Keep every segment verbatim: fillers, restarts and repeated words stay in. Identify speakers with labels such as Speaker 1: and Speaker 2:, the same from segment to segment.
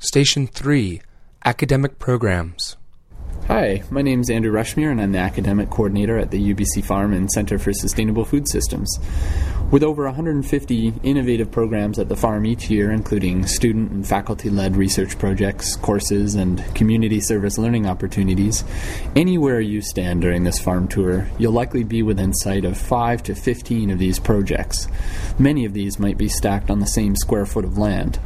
Speaker 1: Station three, Academic Programs.
Speaker 2: Hi, my name is Andrew Rushmere, and I'm the Academic Coordinator at the U B C Farm and Center for Sustainable Food Systems. With over one hundred fifty innovative programs at the farm each year, including student and faculty-led research projects, courses, and community service learning opportunities, anywhere you stand during this farm tour, you'll likely be within sight of five to fifteen of these projects. Many of these might be stacked on the same square foot of land.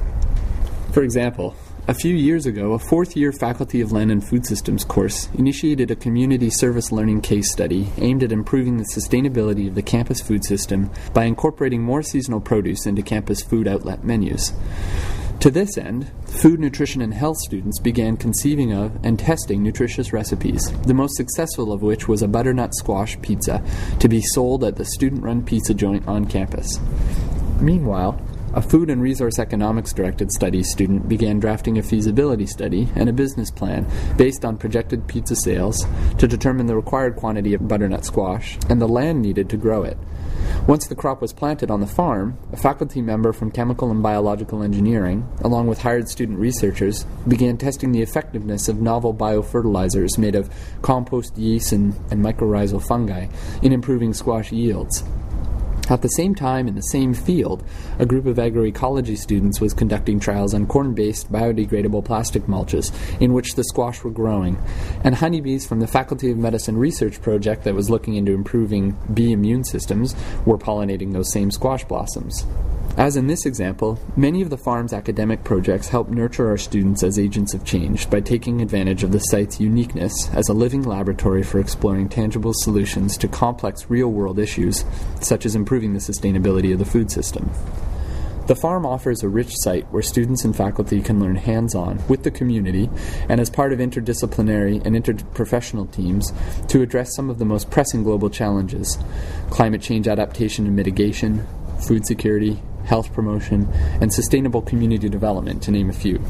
Speaker 2: For example, a few years ago, a fourth-year Faculty of Land and Food Systems course initiated a community service learning case study aimed at improving the sustainability of the campus food system by incorporating more seasonal produce into campus food outlet menus. To this end, food, nutrition, and health students began conceiving of and testing nutritious recipes, the most successful of which was a butternut squash pizza to be sold at the student-run pizza joint on campus. Meanwhile, a Food and Resource Economics Directed Studies student began drafting a feasibility study and a business plan based on projected pizza sales to determine the required quantity of butternut squash and the land needed to grow it. Once the crop was planted on the farm, a faculty member from Chemical and Biological Engineering, along with hired student researchers, began testing the effectiveness of novel biofertilizers made of compost yeast and, and mycorrhizal fungi in improving squash yields. At the same time, in the same field, a group of agroecology students was conducting trials on corn-based biodegradable plastic mulches in which the squash were growing, and honeybees from the Faculty of Medicine research project that was looking into improving bee immune systems were pollinating those same squash blossoms. As in this example, many of the farm's academic projects help nurture our students as agents of change by taking advantage of the site's uniqueness as a living laboratory for exploring tangible solutions to complex real-world issues, such as improving the sustainability of the food system. The farm offers a rich site where students and faculty can learn hands-on with the community and as part of interdisciplinary and interprofessional teams to address some of the most pressing global challenges: climate change adaptation and mitigation, food security, health promotion, and sustainable community development, to name a few.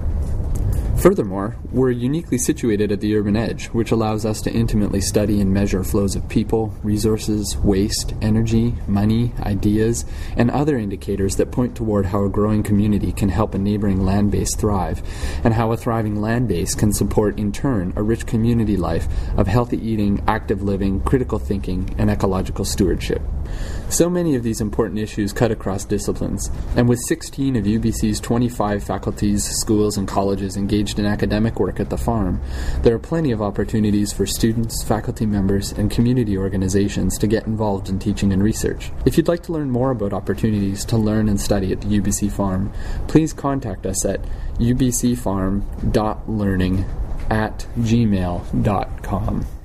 Speaker 2: Furthermore, we're uniquely situated at the urban edge, which allows us to intimately study and measure flows of people, resources, waste, energy, money, ideas, and other indicators that point toward how a growing community can help a neighboring land base thrive, and how a thriving land base can support, in turn, a rich community life of healthy eating, active living, critical thinking, and ecological stewardship. So many of these important issues cut across disciplines, and with sixteen of U B C's twenty-five faculties, schools, and colleges engaged in academic work at the farm, there are plenty of opportunities for students, faculty members, and community organizations to get involved in teaching and research. If you'd like to learn more about opportunities to learn and study at the U B C Farm, please contact us at u b c farm dot learning at gmail dot com.